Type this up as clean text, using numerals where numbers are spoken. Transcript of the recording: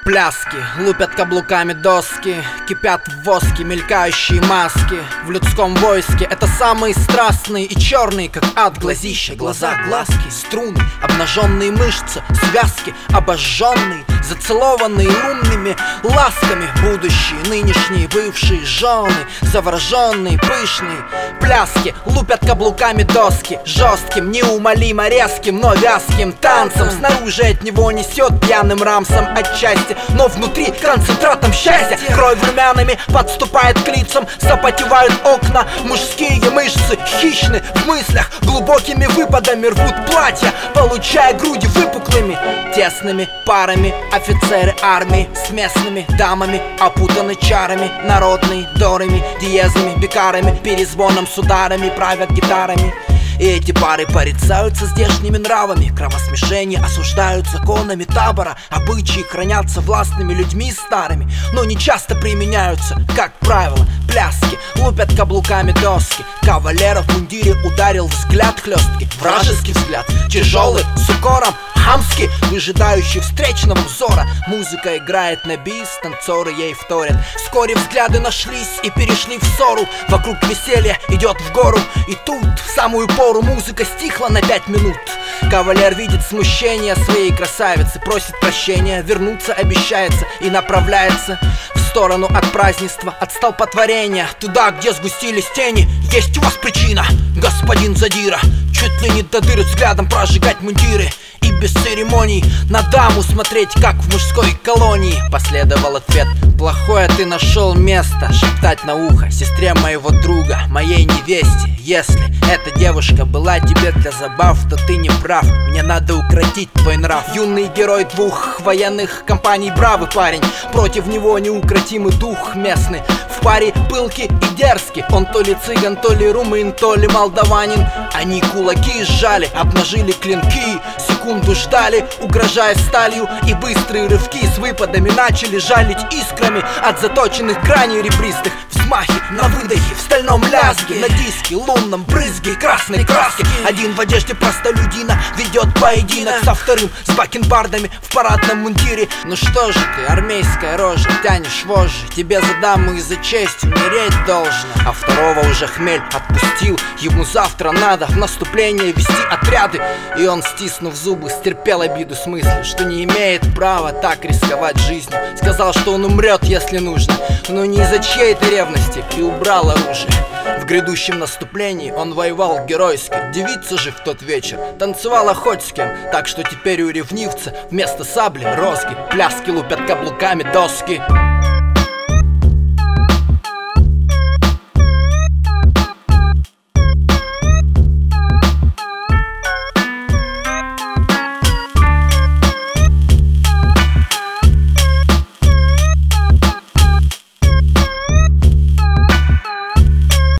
Пляски, лупят каблуками доски, кипят в воске мелькающие маски. В людском войске это самые страстные и черные, как ад, глазища, глаза, глазки, струны, обнаженные мышцы, связки, обожженные, зацелованные лунными ласками. Будущие, нынешние, бывшие жены, завороженные, пышные. Пляски, лупят каблуками доски, жестким, неумолимо резким, но вязким танцем. Снаружи от него несет пьяным рамсом отчасти, но внутри концентратом счастья. Кровь румянами подступает к лицам, запотевают окна, мужские мышцы хищны в мыслях, глубокими выпадами рвут платья, получая груди выпуклыми, тесными парами. Офицеры армии с местными дамами опутаны чарами, народные дорами, диезами, бикарами, перезвоном с ударами правят гитарами. И эти пары порицаются здешними нравами, кровосмешение осуждают законами табора. Обычаи хранятся властными людьми старыми, но не часто применяются, как правило. Пляски, лупят каблуками доски. Кавалера в мундире ударил взгляд хлесткий, вражеский взгляд, тяжелый, с укором, хамский, выжидающий встречного взора. Музыка играет на бис, танцоры ей вторят. Вскоре взгляды нашлись и перешли в ссору. Вокруг веселье идет в гору, и тут в самую пору музыка стихла на 5 минут. Кавалер видит смущение своей красавицы, просит прощения, вернуться обещается и направляется в сторону от празднества, от столпотворения, туда, где сгустились тени. Есть у вас причина, господин задира, чуть ли не до дыр взглядом прожигать мундиры и без церемоний на даму смотреть, как в мужской колонии. Последовал ответ: плохое ты нашел место шептать на ухо сестре моего друга, моей невесте. Если эта девушка была тебе для забав, то ты не прав, мне надо укротить твой нрав. Юный герой двух военных компаний, бравый парень, против него неукротимый дух местный. В паре пылкий и дерзкий, он то ли цыган, то ли румын, то ли молдаванин. Они кулаки сжали, обнажили клинки, секунду ждали, угрожая сталью, и быстрые рывки с выпадами начали жалить искрами от заточенных граней ребристых. Взмахи на выдохе, в стальном лязге, на диске, лунном брызге красной краски. Один в одежде простолюдина ведет поединок со вторым с бакенбардами в парадном мундире. Ну что же ты, армейская рожа, тянешь вожжи, тебе за даму и за честь умереть должно. А второго уже хмель отпустил, ему завтра надо в наступление вести отряды. И он, стиснув зубы, стерпел обиду с мыслью, что не имеет права так рисковать жизнью. Сказал, что он умрет, если нужно, но не из-за чьей-то ревности, и убрал оружие. В грядущем наступлении он воевал геройски. Девица же в тот вечер танцевала хоть с кем, так что теперь у ревнивца вместо сабли розги. Пляски, лупят каблуками доски.